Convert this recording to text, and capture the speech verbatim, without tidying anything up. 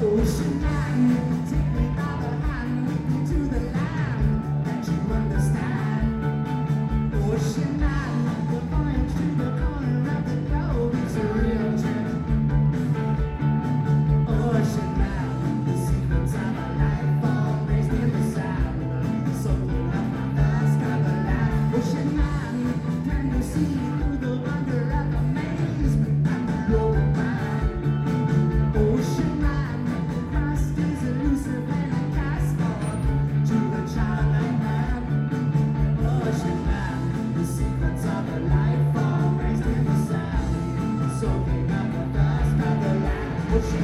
Ocean man, take me by the hand to the land that you understand. Ocean man, the voyage to the corner of the globe is a real trip. Ocean man, the secrets of a life all raised in the sand, soaking up my thirst of the land. Ocean man, can you see through the wonder of the maze and the global mind? Ocean man, Christ is elusive and a cast forth to the childlike man. Ocean man, the secrets of a life form raised in the sand, soaking up the dust of the land. Ocean